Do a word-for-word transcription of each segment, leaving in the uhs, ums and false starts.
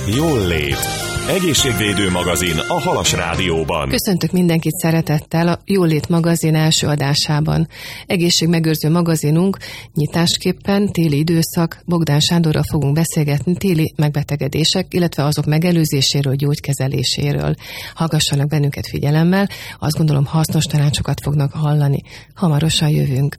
Jól lét. Egészségvédő magazin a Halas Rádióban. Köszöntök mindenkit szeretettel a Jól lét magazin első adásában. Egészségmegőrző magazinunk nyitásképpen téli időszak. Bogdán Sándorral fogunk beszélgetni téli megbetegedések, illetve azok megelőzéséről, gyógykezeléséről. Hallgassanak bennünket figyelemmel, azt gondolom hasznos tanácsokat fognak hallani. Hamarosan jövünk.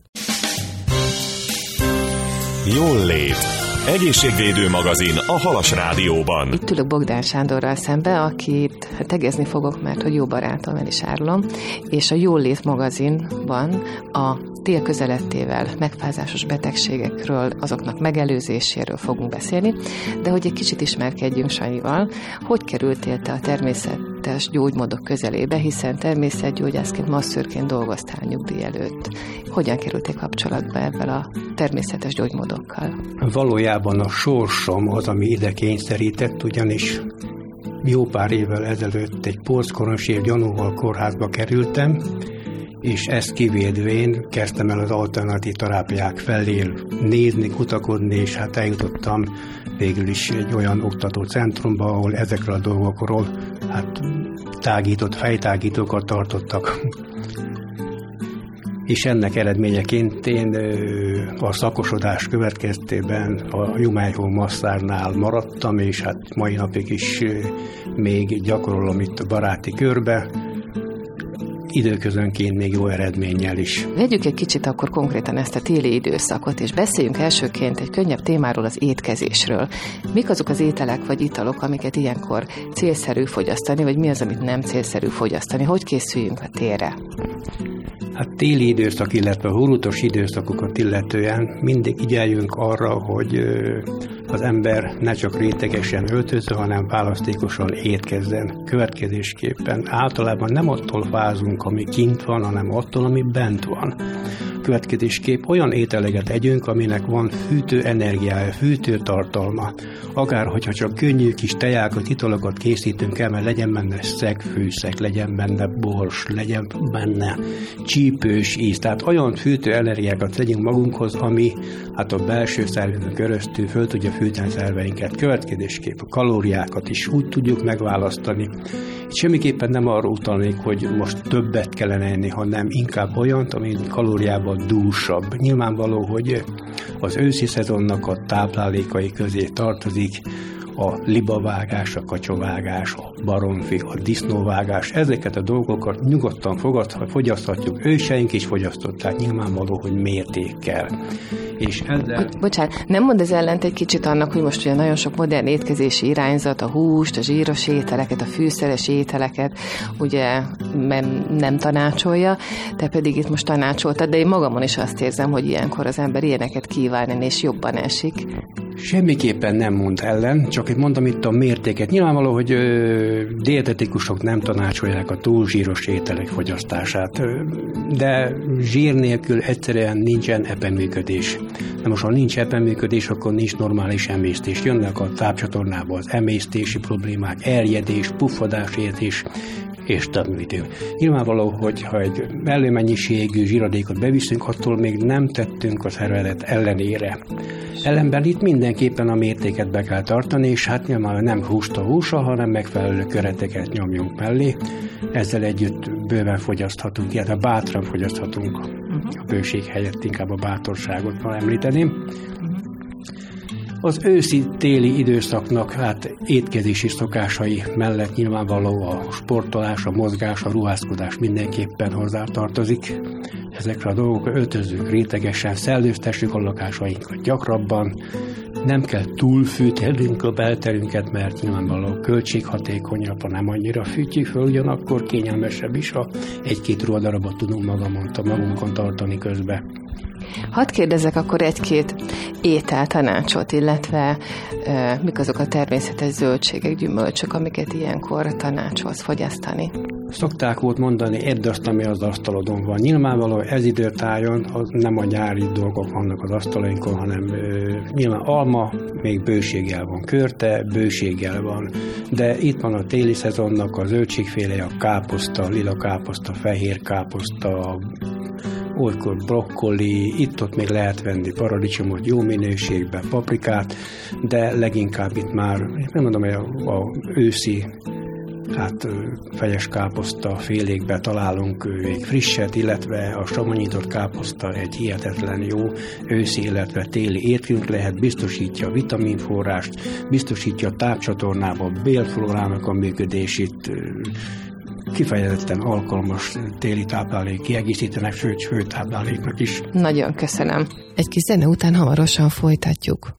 Jól lét. Egészségvédő magazin a Halas Rádióban. Itt ülök Bogdán Sándorral szembe, akit tegezni fogok, mert hogy jó barátom, el is árulom, és a Jól lét magazinban a tél közelettével megfázásos betegségekről, azoknak megelőzéséről fogunk beszélni, de hogy egy kicsit ismerkedjünk Sanyival, hogy kerültél te a természetes gyógymódok közelébe, hiszen természetgyógyászként, masszőrként dolgoztál nyugdíj előtt. Hogyan kerültél kapcsolatba ebben a természetes gyógymódokkal? Valójában a sorsom az, ami ide kényszerített, ugyanis jó pár évvel ezelőtt egy porckoronsér gyanúval kórházba kerültem, és ezt kivédvén kezdtem el az alternatív terápiák felé nézni, kutakodni, és hát eljutottam végül is egy olyan oktató centrumba, ahol ezekről a dolgokról hát tágított, fejtágítókat tartottak. És ennek eredményeként én a szakosodás következtében a Jumeirah masszárnál maradtam, és hát mai napig is még gyakorolom itt a baráti körbe, időközönként még jó eredménnyel is. Vegyük egy kicsit akkor konkrétan ezt a téli időszakot, és beszéljünk elsőként egy könnyebb témáról, az étkezésről. Mik azok az ételek vagy italok, amiket ilyenkor célszerű fogyasztani, vagy mi az, amit nem célszerű fogyasztani? Hogy készüljünk a télre? Hát téli időszak, illetve hurutos időszakokat illetően mindig igyeljünk arra, hogy az ember ne csak rétegesen öltözze, hanem választékosan étkezzen. Következésképpen általában nem attól fázunk, ami kint van, hanem attól, ami bent van. Következésképp olyan ételeket együnk, aminek van fűtő energiája, fűtő tartalma. Akár, hogyha csak könnyű kis tejákat, italokat készítünk el, mert legyen benne szegfűszeg, legyen benne bors, legyen benne csípős íz. Tehát olyan fűtő energiákat tegyünk magunkhoz, ami hát a belső szervünkön keresztül föl tudja fűteni szerveinket. Következésképp a kalóriákat is úgy tudjuk megválasztani. Semmiképpen nem arra utalnék, hogy most többet kellene enni, hanem inkább olyant, ami kalóriában dúsabb. Nyilvánvaló, hogy az őszi szezonnak a táplálékai közé tartozik a libavágás, a kacsovágás, a baromfi, a disznóvágás. Ezeket a dolgokat nyugodtan fogadhat, fogyaszthatjuk. Őseink is fogyasztották, nyilvánvaló, hogy mértékkel. És ezzel... Bo- bocsánat, nem mond ez ellent egy kicsit annak, hogy most ugye nagyon sok modern étkezési irányzat, a húst, a zsíros ételeket, a fűszeres ételeket ugye nem tanácsolja, te pedig itt most tanácsoltad, de én magamon is azt érzem, hogy ilyenkor az ember ilyeneket kíván, és jobban esik. Semmiképpen nem mond ellen, csak mondom itt a mértéket. Nyilvánvaló, hogy ö, dietetikusok nem tanácsolják a túl zsíros ételek fogyasztását, ö, de zsír nélkül egyszerűen nincsen epeműködés. De most, ha nincs epeműködés, akkor nincs normális emésztés. Jönnek a tápcsatornába az emésztési problémák, erjedés, puffadás, értés, és többítő. Nyilvánvaló, hogy ha egy mellé mennyiségű zsíradékot beviszünk, attól még nem tettünk a szervezet ellenére. Ellenben itt mindenképpen a mértéket be kell tartani, és hát nyilván nem húst a húsa, hanem megfelelő kereteket nyomjunk mellé. Ezzel együtt bőven fogyaszthatunk, illetve bátran fogyaszthatunk. A bőség helyett inkább a bátorságot van említeném. Az őszi-téli időszaknak hát étkezési szokásai mellett nyilvánvaló a sportolás, a mozgás, a ruházkodás mindenképpen hozzátartozik. Ezekre a dolgokra öltözzük rétegesen, szellőztessük a lakásainkat gyakrabban, nem kell túlfűtenünk a belterünket, mert nyilvánvalóan költséghatékonyabb, ha nem annyira fűtjük föl, ugyanakkor kényelmesebb is, ha egy-két ruhadarabot tudunk magamon, magunkon tartani közben. Hadd kérdezek akkor egy-két ételtanácsot, illetve e, mik azok a természetes zöldségek, gyümölcsök, amiket ilyenkor tanácsolsz fogyasztani? Szokták volt mondani, edd azt, ami az asztalodon van. Nyilvánvalóan ez időtájon az nem a nyári dolgok vannak az asztalainkon, hanem ö, nyilván alma még bőséggel van, körte bőséggel van, de itt van a téli szezonnak a zöldségféle, a káposzta, lila káposzta, fehér káposzta, olykor brokkoli, itt-ott még lehet venni paradicsomot, jó minőségben, paprikát, de leginkább itt már, nem mondom, hogy a, a őszi hát fejes káposzta félékbe találunk még frisset, illetve a savanyított káposzta egy hihetetlen jó őszi, illetve téli étrünk lehet, biztosítja a vitaminforrást, biztosítja a tápcsatornába a bélflórának a működését, kifejezetten alkalmas téli táplálék kiegészítenek, sőt, főtápláléknak is. Nagyon köszönöm. Egy kis zene után hamarosan folytatjuk.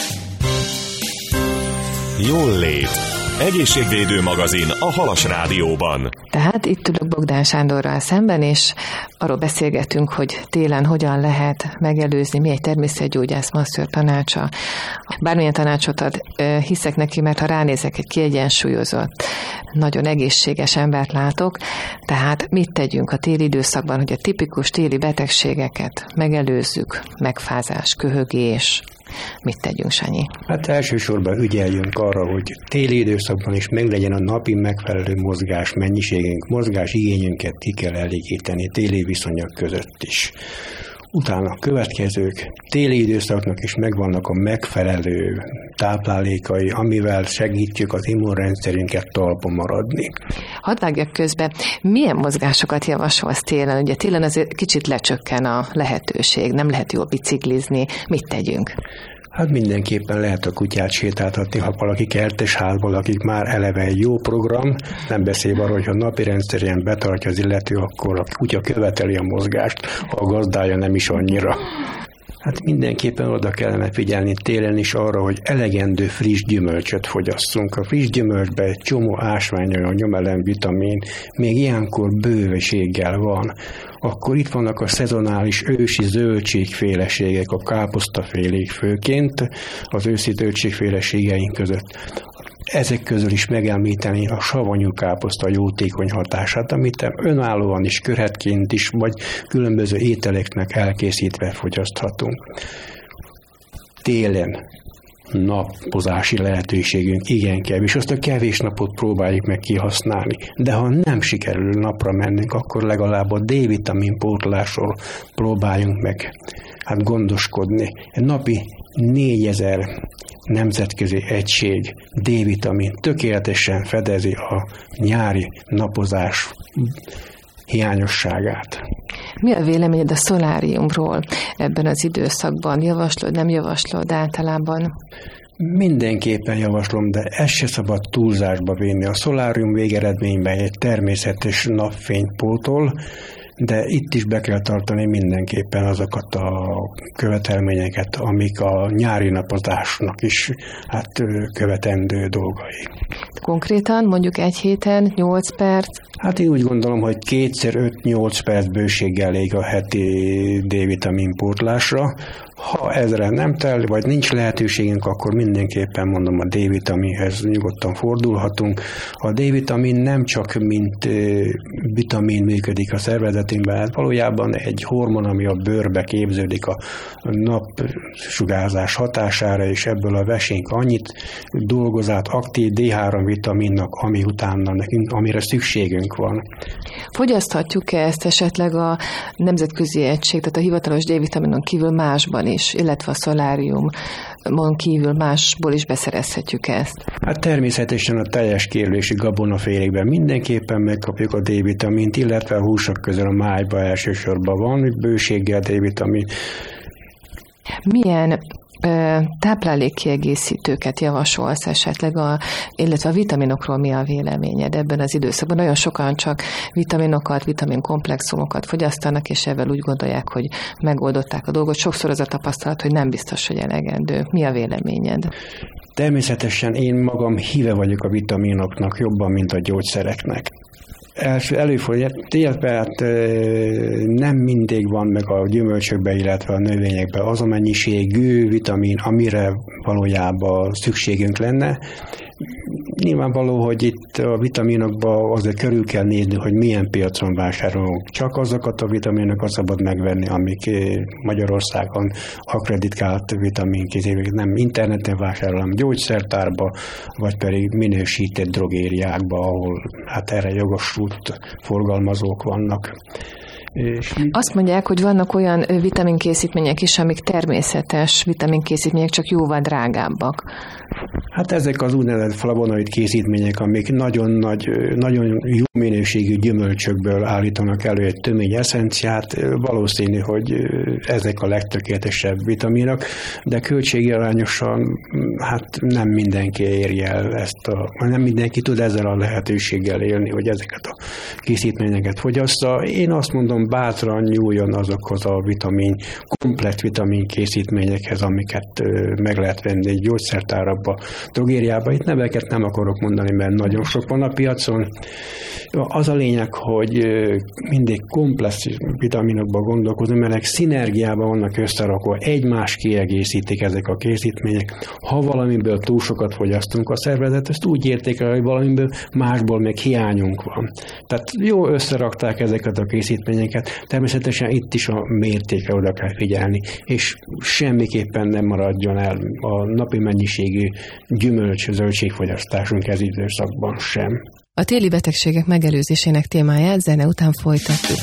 Jól lét. Egészségvédő magazin a Halas Rádióban. Tehát itt ülök Bogdán Sándorral szemben, és arról beszélgetünk, hogy télen hogyan lehet megelőzni, mi egy természetgyógyász masször tanácsa. Bármilyen tanácsot ad, hiszek neki, mert ha ránézek, egy kiegyensúlyozott, nagyon egészséges embert látok, tehát mit tegyünk a téli időszakban, hogy a tipikus téli betegségeket megelőzzük, megfázás, köhögés. Mit tegyünk, Sanyi? Hát elsősorban ügyeljünk arra, hogy téli időszakban is meglegyen a napi megfelelő mozgás mennyiségünk, mozgás igényünket ki kell elégíteni téli viszonyok között is. Utána a következők, téli időszaknak is megvannak a megfelelő táplálékai, amivel segítjük az immunrendszerünket talpon maradni. Hadd vágjak közbe, milyen mozgásokat javasolsz télen? Ugye télen azért kicsit lecsökken a lehetőség, nem lehet jól biciklizni. Mit tegyünk? Hát mindenképpen lehet a kutyát sétáltatni, ha valaki kertesházból, akik már eleve egy jó program, nem beszélve arról, hogy ha napi rendszerűen betartja az illető, akkor a kutya követeli a mozgást, ha a gazdája nem is annyira. Hát mindenképpen oda kellene figyelni télen is arra, hogy elegendő friss gyümölcsöt fogyasszunk. A friss gyümölcsben egy csomó ásványanyag, nyomelem, vitamin, még ilyenkor bőveséggel van. Akkor itt vannak a szezonális ősi zöldségféleségek, a káposztafélék főként az őszi zöldségféleségeink között. Ezek közül is megemlíteni a savanyú káposzta jótékony hatását, amit önállóan is, körhetként is, vagy különböző ételeknek elkészítve fogyaszthatunk. Télen napozási lehetőségünk igen kevés, azt a kevés napot próbáljuk meg kihasználni. De ha nem sikerül napra mennünk, akkor legalább a D-vitamin pótlásról próbáljunk meg hát gondoskodni. Napi négyezer nemzetközi egység D-vitamin tökéletesen fedezi a nyári napozás hiányosságát. Mi a véleményed a szoláriumról ebben az időszakban? Javaslod, nem javaslod általában? Mindenképpen javaslom, de ezt se szabad túlzásba vinni. A szolárium végeredményben egy természetes napfényt pótol, de itt is be kell tartani mindenképpen azokat a követelményeket, amik a nyári napozásnak is hát követendő dolgai. Konkrétan mondjuk egy héten nyolc perc? Hát én úgy gondolom, hogy kétszer öt-nyolc perc bőséggel elég a heti D-vitamin pótlásra. Ha ezre nem tel, vagy nincs lehetőségünk, akkor mindenképpen mondom, a D-vitaminhez nyugodtan fordulhatunk. A D-vitamin nem csak mint vitamin működik a szervezetünkben, hát valójában egy hormon, ami a bőrbe képződik a napsugárzás hatására, és ebből a vesénk annyit dolgoz át aktív dé három vitaminnak, ami utána nekünk, amire szükségünk van. Fogyaszthatjuk-e ezt esetleg a nemzetközi egység, tehát a hivatalos D-vitaminon kívül másban is, illetve a szoláriumon kívül másból is beszerezhetjük ezt? Hát természetesen a teljes kérlési gabonafélékben mindenképpen megkapjuk a D-vitamint, illetve a húsok közül a májban elsősorban van bőséggel D-vitamin. Milyen táplálékkiegészítőket javasolsz esetleg, a, illetve a vitaminokról mi a véleményed ebben az időszakban? Nagyon sokan csak vitaminokat, vitaminkomplexumokat fogyasztanak, és ebben úgy gondolják, hogy megoldották a dolgot. Sokszor az a tapasztalat, hogy nem biztos, hogy elegendő. Mi a véleményed? Természetesen én magam híve vagyok a vitaminoknak jobban, mint a gyógyszereknek. első előfordul, illetve hát nem mindig van meg a gyümölcsökben, illetve a növényekben az a mennyiségű vitamin, amire valójában szükségünk lenne. Nyilvánvaló, hogy itt a vitaminokban azért körül kell nézni, hogy milyen piacon vásárolunk. Csak azokat a vitaminokat szabad megvenni, amik Magyarországon akkreditált vitaminkészítők, nem interneten vásárolom, gyógyszertárba, vagy pedig minősített drogériákba, ahol hát erre jogosult forgalmazók vannak. És azt mondják, hogy vannak olyan vitaminkészítmények is, amik természetes vitaminkészítmények, csak jóval drágábbak. Hát ezek az úgynevezett flavonoid készítmények, amik nagyon nagy, nagyon jó minőségű gyümölcsökből állítanak elő egy tömény eszenciát, valószínű, hogy ezek a legtökéletesebb vitaminok, de költségarányosan hát nem mindenki éri el ezt a, nem mindenki tud ezzel a lehetőséggel élni, hogy ezeket a készítményeket fogyassza. Én azt mondom, bátran nyúljon azokhoz a vitamin, komplett vitamin készítményekhez, amiket meg lehet venni egy gyógyszertárba, drogériába. Itt neveket nem akarok mondani, mert nagyon sok van a piacon. Az a lényeg, hogy mindig komplex vitaminokban gondolkozunk, mert szinergiában vannak összerakva, egymást kiegészítik ezek a készítmények. Ha valamiből túl sokat fogyasztunk a szervezet, ezt úgy értékel, hogy valamiből másból meg hiányunk van. Tehát jó összerakták ezeket a készítményeket, természetesen itt is a mértékre oda kell figyelni, és semmiképpen nem maradjon el a napi mennyiségű gyümölcs, zöldségfogyasztásunk ez időszakban sem. A téli betegségek megelőzésének témáját zene után folytatjuk.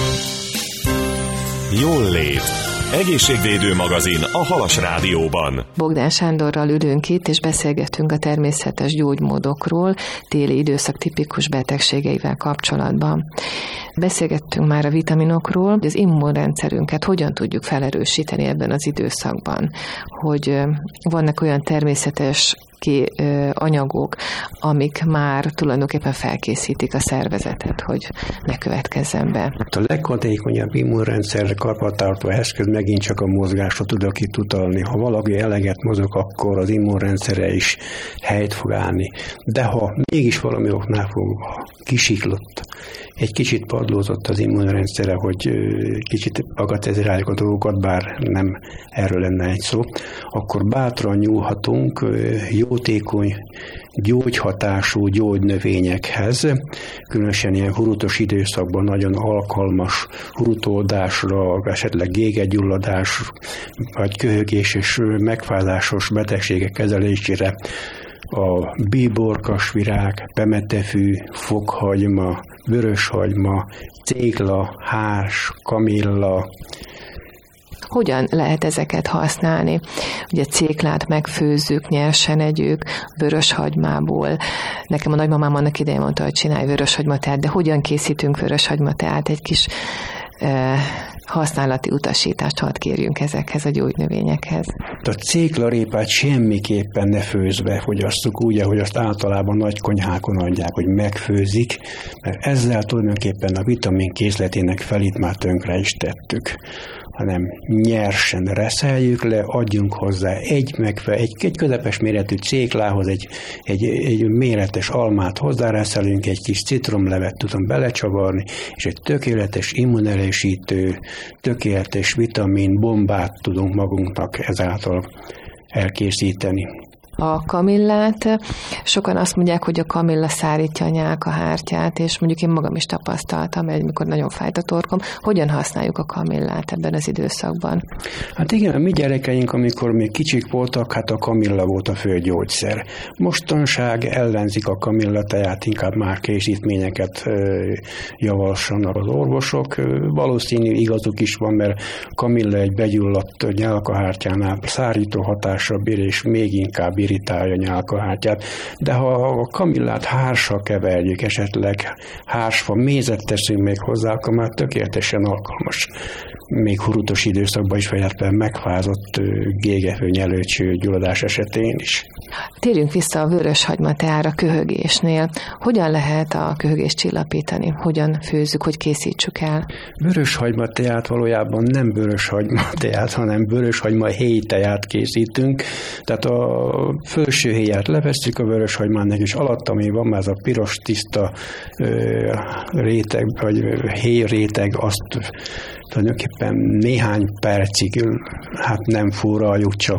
Jól lét. Egészségvédő magazin a Halas Rádióban. Bogdán Sándorral ülünk itt, és beszélgetünk a természetes gyógymódokról, téli időszak tipikus betegségeivel kapcsolatban. Beszélgettünk már a vitaminokról, hogy az immunrendszerünket hogyan tudjuk felerősíteni ebben az időszakban, hogy vannak olyan természetes ki ö, anyagok, amik már tulajdonképpen felkészítik a szervezetet, hogy ne következzen be. A leghatékonyabb immunrendszerre karbantartó eszköz megint csak a mozgásra tudok itt utalni. Ha valaki eleget mozog, akkor az immunrendszere is helyt fog állni. De ha mégis valami oknál fogva kisiklott, egy kicsit padlózott az immunrendszere, hogy kicsit bagatelizáljuk a dolgokat, bár nem erről lenne egy szó, akkor bátran nyúlhatunk jótékony, gyógyhatású gyógynövényekhez, különösen ilyen hurutos időszakban nagyon alkalmas hurutódásra, esetleg gégegyulladás, vagy köhögés és megfázásos betegségek kezelésére a bíborkasvirág, pemetefű, fokhagyma, vöröshagyma, cégla, hárs, kamilla. Hogyan lehet ezeket használni? Ugye céklát megfőzzük, nyersen együk, vöröshagymából. Nekem a nagymamám annak idején mondta, hogy csinálj vöröshagymateát, de hogyan készítünk vöröshagymateát? Egy kis eh, használati utasítást hadd kérjünk ezekhez a gyógynövényekhez. A céklarépát semmiképpen ne főzve fogyasszuk úgy, ahogy azt általában nagy konyhákon adják, hogy megfőzik, mert ezzel tulajdonképpen a vitamin készletének felét már tönkre is tettük, hanem nyersen reszeljük le, adjunk hozzá egy, megfe, egy, egy közepes méretű céklához egy, egy, egy méretes almát hozzáreszelünk, egy kis citromlevet tudom belecsavarni, és egy tökéletes immunerősítő, tökéletes vitamin bombát tudunk magunknak ezáltal elkészíteni. A kamillát, sokan azt mondják, hogy a kamilla szárítja a nyálkahártyát, és mondjuk én magam is tapasztaltam, amikor nagyon fájt a torkom. Hogyan használjuk a kamillát ebben az időszakban? Hát igen, a mi gyerekeink, amikor még kicsik voltak, hát a kamilla volt a fő gyógyszer. Mostanság ellenzik a kamillateját, inkább már készítményeket javasolnak az orvosok. Valószínű igazuk is van, mert kamilla egy begyulladt nyálkahártyánál szárító hatással bír, és még inkább irritálja a nyálkahártyát, de ha a kamillát hárssal keverjük, esetleg hársfa mézet teszünk még hozzá, akkor már tökéletesen alkalmas. Még hurutos időszakban is, illetve megfázott gégefő, nyelőcső gyulladás esetén is. Térjünk vissza a vöröshagymateára köhögésnél. Hogyan lehet a köhögést csillapítani? Hogyan főzzük, hogy készítsük el? Vöröshagymateát valójában nem vöröshagymateát, hanem vöröshagyma héjteát készítünk. Tehát a felső héját levesszük a vöröshagymának, és alatt, ami van, már ez a piros, tiszta ö, réteg, vagy héj réteg, azt tulajdonképpen néhány percig, hát nem fúraljuk, csak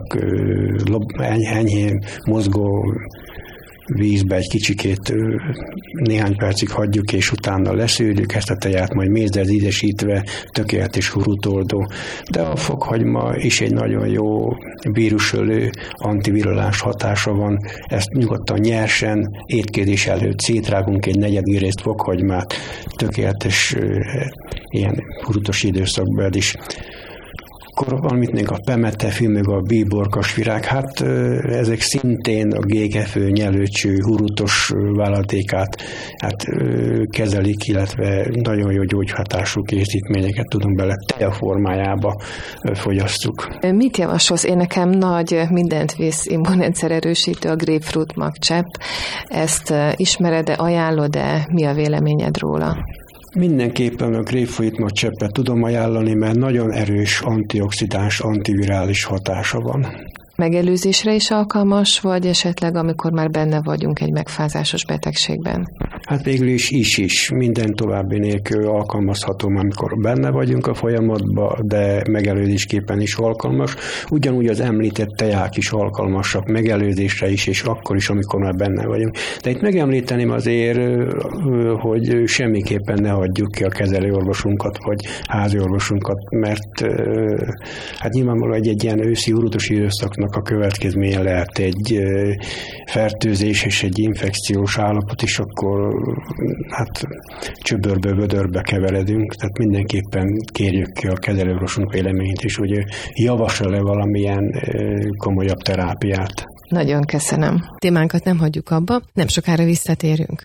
enyhén mozgó vízbe egy kicsikét néhány percig hagyjuk, és utána leszűrjük ezt a teját, majd mézzel ízesítve, tökéletes hurutoldó. De a fokhagyma is egy nagyon jó vírusölő, antiviruláns hatása van. Ezt nyugodtan nyersen, étkezés előtt szétrágunk egy negyed részt fokhagymát, tökéletes ilyen hurutos időszakban is. Akkor említenénk a pemetefű, meg a bíborkasvirág, hát ezek szintén a gégefő, nyelőcső, hurutos vállatékát hát, kezelik, illetve nagyon jó gyógyhatású készítményeket tudunk bele tea formájába fogyasztjuk. Mit javasolsz? Én nekem nagy mindent visz immunrendszer erősítő a grapefruit magcsepp. Ezt ismered-e, ajánlod-e? Mi a véleményed róla? Mindenképpen a grapefruit magcseppet tudom ajánlani, mert nagyon erős antioxidáns, antivirális hatása van. Megelőzésre is alkalmas, vagy esetleg amikor már benne vagyunk egy megfázásos betegségben? Hát végül is is is. Minden további nélkül alkalmazható, amikor benne vagyunk a folyamatban, de megelőzésképpen is alkalmas. Ugyanúgy az említett teák is alkalmasak megelőzésre is, és akkor is, amikor már benne vagyunk. De itt megemlíteném azért, hogy semmiképpen ne hagyjuk ki a kezelőorvosunkat, vagy háziorvosunkat, mert hát nyilvánvalóan egy, egy ilyen őszi hurutos időszaknak a következménye lehet egy fertőzés és egy infekciós állapot is, akkor hát csöbörbe, vödörbe keveredünk, tehát mindenképpen kérjük ki a kezelőorvosunk véleményét is, hogy javasol-e valamilyen komolyabb terápiát. Nagyon köszönöm. Témánkat nem hagyjuk abba, nem sokára visszatérünk.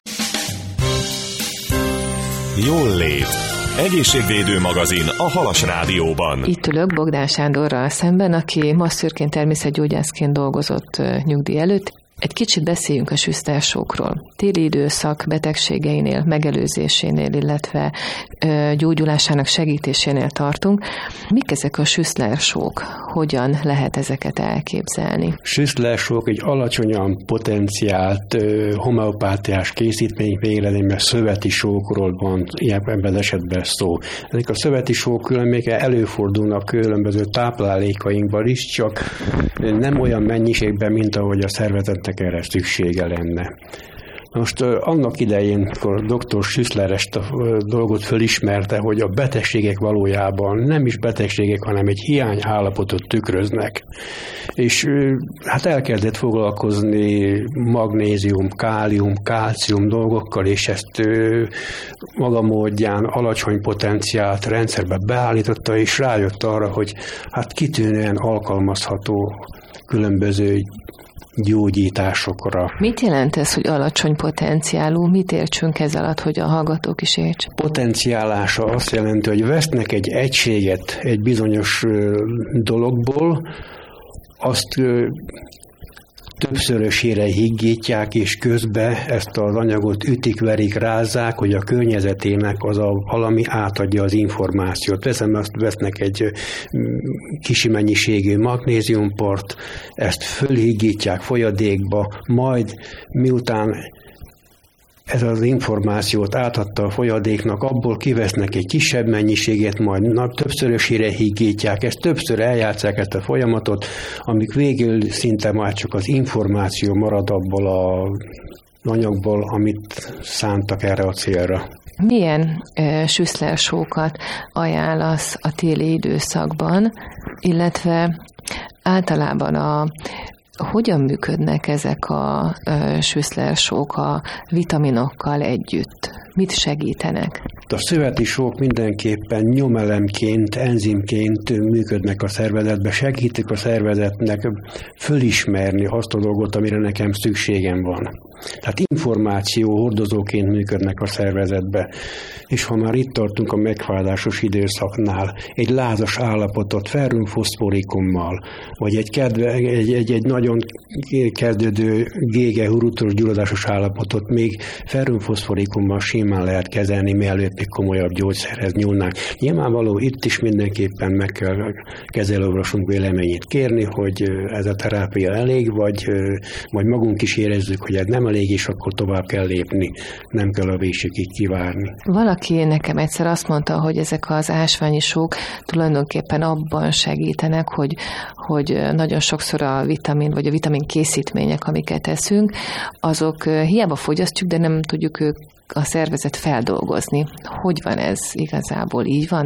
Jól lét. Egészségvédő magazin a Halas Rádióban. Itt ülök Bogdán Sándorral szemben, aki masszőrként, természetgyógyászként dolgozott nyugdíj előtt. Egy kicsit beszéljünk a süsztársókról. Téli időszak betegségeinél, megelőzésénél, illetve ö, gyógyulásának segítésénél tartunk. Mik ezek a süsztársók? Hogyan lehet ezeket elképzelni? Süsztársók egy alacsonyan potenciált ö, homeopátiás készítmény, végeredményben szöveti sókról van ebben az esetben szó. Ezek a szöveti sók különböző előfordulnak különböző táplálékainkban is, csak nem olyan mennyiségben, mint ahogy a szervezetnek erre szüksége lenne. Most annak idején, amikor dr. Schüssler ezt a dolgot fölismerte, hogy a betegségek valójában nem is betegségek, hanem egy hiány állapotot tükröznek. És hát elkezdett foglalkozni magnézium, kálium, kálcium dolgokkal, és ezt maga módján alacsony potenciált rendszerbe beállította, és rájött arra, hogy hát kitűnően alkalmazható különböző gyógyításokra. Mit jelent ez, hogy alacsony potenciálú? Mit értsünk ez alatt, hogy a hallgatók is értsenek? Potenciálása azt jelenti, hogy vesznek egy egységet egy bizonyos dologból, azt többszörösére higgítják, és közben ezt az anyagot ütik, verik, rázzák, hogy a környezetének az a valami átadja az információt. Veszem, azt vesznek egy kis mennyiségű magnéziumport, ezt fölhiggítják folyadékba, majd miután ez az információt átadta a folyadéknak, abból kivesznek egy kisebb mennyiséget, majd na, többszörösére higgítják, ezt többször eljátszák ezt a folyamatot, amíg végül szinte már csak az információ marad abból a anyagból, amit szántak erre a célra. Milyen e, süszlersókat ajánlasz a téli időszakban, illetve általában a hogyan működnek ezek a e, süszlersók a vitaminokkal együtt? Mit segítenek? A szöveti sók mindenképpen nyomelemként, enzimként működnek a szervezetbe, segítik a szervezetnek fölismerni azt a dolgot, amire nekem szükségem van. Tehát információ hordozóként működnek a szervezetbe. És ha már itt tartunk a megfázásos időszaknál, egy lázas állapotot ferrum-foszforikummal, vagy egy, kedve, egy, egy, egy nagyon kezdődő gége, hurutos gyulladásos állapotot még ferrum-foszforikummal simán lehet kezelni, mielőtt még komolyabb gyógyszerhez nyúlnánk. Nyilvánvaló itt is mindenképpen meg kell kezelőorvosunk véleményét kérni, hogy ez a terápia elég, vagy majd magunk is érezzük, hogy ez nem elég, és akkor tovább kell lépni. Nem kell a végségig kivárni. Valaki nekem egyszer azt mondta, hogy ezek az ásványi sók tulajdonképpen abban segítenek, hogy, hogy nagyon sokszor a vitamin, vagy a vitamin készítmények, amiket eszünk, azok hiába fogyasztjuk, de nem tudjuk ők a szervezet feldolgozni. Hogy van ez igazából? Így van?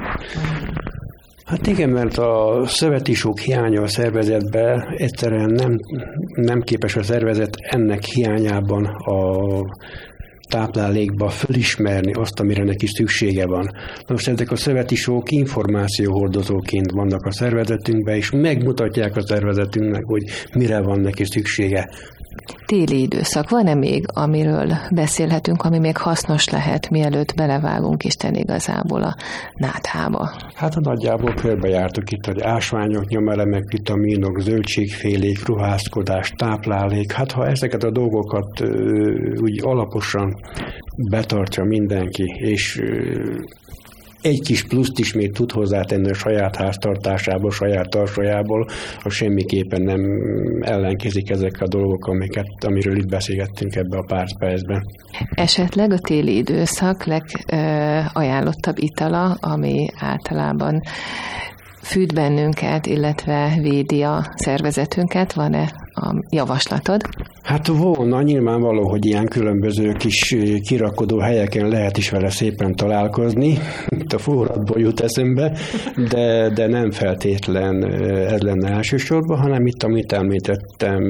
Hát igen, mert a szövetisók hiánya a szervezetben egyszerűen nem, nem képes a szervezet ennek hiányában a táplálékba fölismerni azt, amire neki szüksége van. Most ezek a szövetisók információhordozóként vannak a szervezetünkben, és megmutatják a szervezetünknek, hogy mire van neki szüksége. Téli időszak. Van-e még, amiről beszélhetünk, ami még hasznos lehet, mielőtt belevágunk Isten igazából a náthába? Hát nagyjából körbejártuk itt, hogy ásványok, nyomelemek, vitaminok, zöldségfélék, ruházkodás, táplálék. Hát ha ezeket a dolgokat ö, úgy alaposan betartja mindenki, és ö, egy kis pluszt is még tud hozzátenni a saját háztartásából, saját tarsolyából, az semmiképpen nem ellenkezik ezek a dolgok, amiket, amiről itt beszélgettünk ebbe a pár percben. Esetleg a téli időszak legajánlottabb itala, ami általában fűt bennünket, illetve védi a szervezetünket, van-e a javaslatod? Hát volna, nyilvánvaló, hogy ilyen különböző kis kirakodó helyeken lehet is vele szépen találkozni, itt a forradból jut eszembe, de, de nem feltétlen ez lenne elsősorban, hanem itt, amit említettem,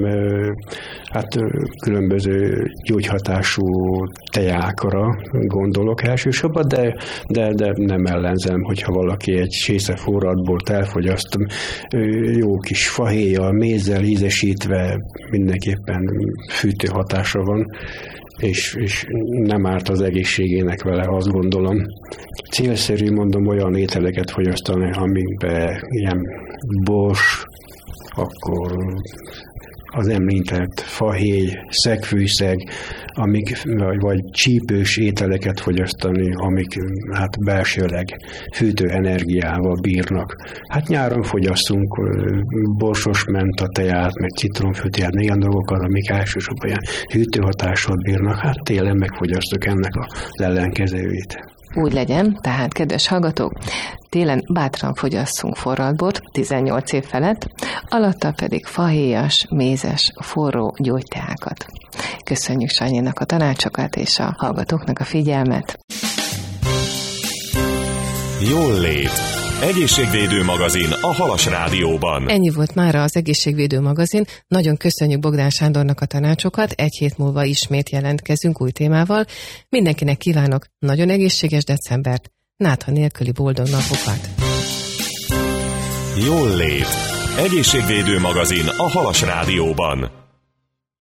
hát különböző gyógyhatású tejákra gondolok elsősorban, de, de, de nem ellenzem, hogyha valaki egy sésze forradból elfogyaszt, jó kis fahéjjal, mézzel ízesítve, mindenképpen fűtő hatása van, és, és nem árt az egészségének vele, azt gondolom. Célszerű, mondom, olyan ételeket fogyasztani, amikben ilyen bors, akkor az említett fahéj, szegfűszeg, amik, vagy, vagy csípős ételeket fogyasztani, amik hát belsőleg fűtő energiával bírnak. Hát nyáron fogyasszunk borsos mentateját, meg citromfőteját, ilyen dolgokat, amik elsősorban ilyen hűtőhatással bírnak. Hát télen megfogyasztok ennek az ellenkezőjét. Úgy legyen, tehát kedves hallgatók, télen bátran fogyasszunk forradbort, tizennyolc év felett, alatta pedig fahéjas, mézes, forró gyógyteákat. Köszönjük Sanyinak a tanácsokat és a hallgatóknak a figyelmet. Jól lét. Egészségvédő magazin a Halas Rádióban. Ennyi volt mára az Egészségvédő magazin. Nagyon köszönjük Bogdán Sándornak a tanácsokat. Egy hét múlva ismét jelentkezünk új témával. Mindenkinek kívánok nagyon egészséges decembert, nátha nélküli boldog napokat. Jól lét. Egészségvédő magazin a Halas Rádióban.